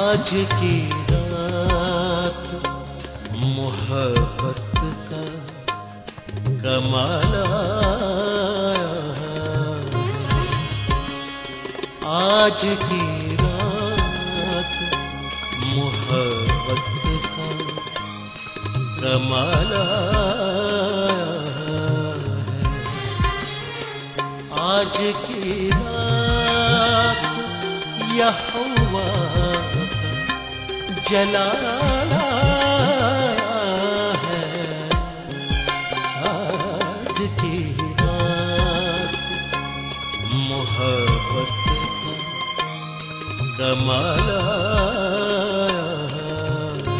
आज की रात मोहब्बत का कमाल आया है। आज की रात मोहब्बत का कमाल आया है। आज की रात यह हवा जलाल आया है। आज की रात मोहब्बत का कमाल आया है।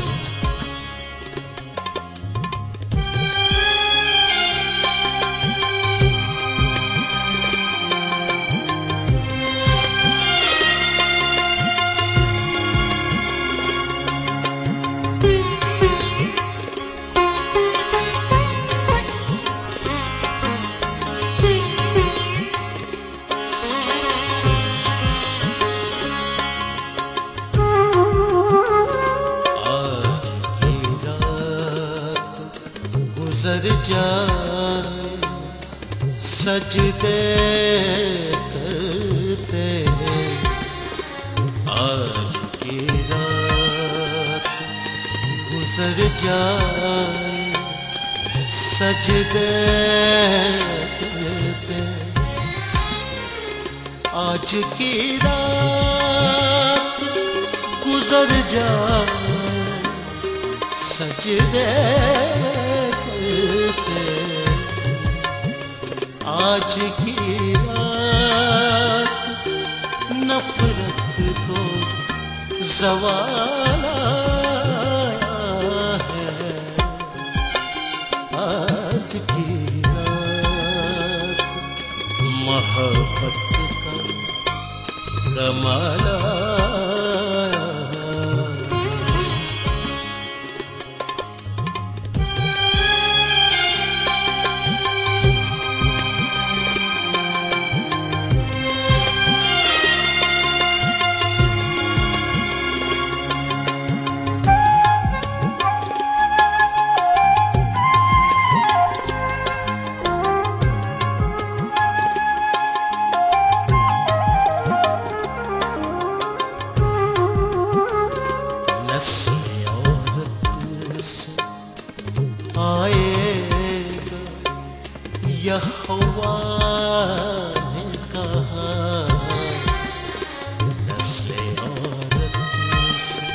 गुजर जाए सजदे करते हैं। आज की रात गुजर जाए सजदे करते। आज की रात गुजर जाए सजदे। आज की रात नफरत को ज़वाल आया है। आज की रात मोहब्बत का कमाल आया है। यह हवा ने कहा नस्ले औरत से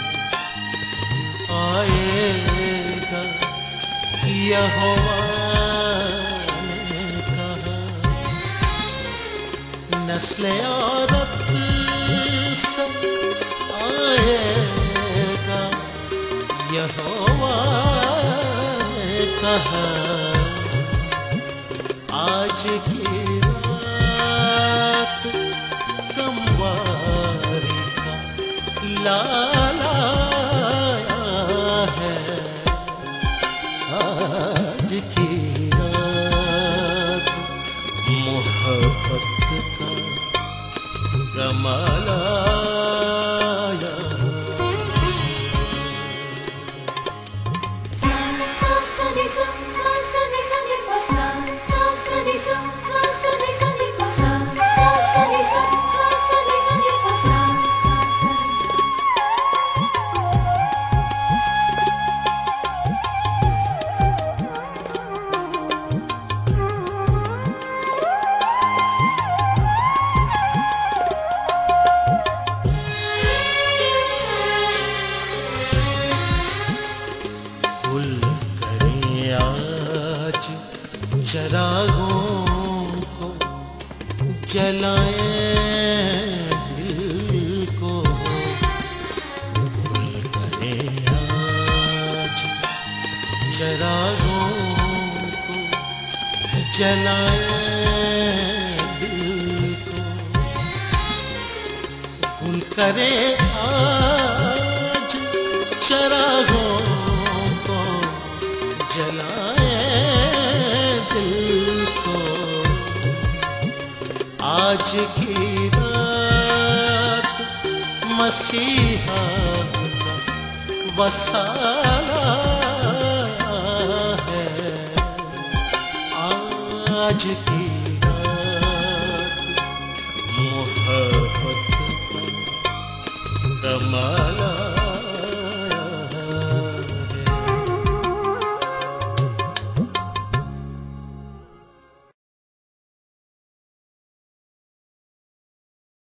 आएगा। यह हवा ने कहा नस्ले औरत से आएगा। यह हवा ने कहा आज की रात कमवारी का लाल आया है। आज की रात मोहब्बत का कमाल आया है। चरागों को जलाएं दिल को। भूल करें आज चरागों को जलाएं दिल को। भूल करें आज चरागों को जलाएं दिल को। आज की रात मसीहा वसाला है। आज की रात मोहब्बत का कमाला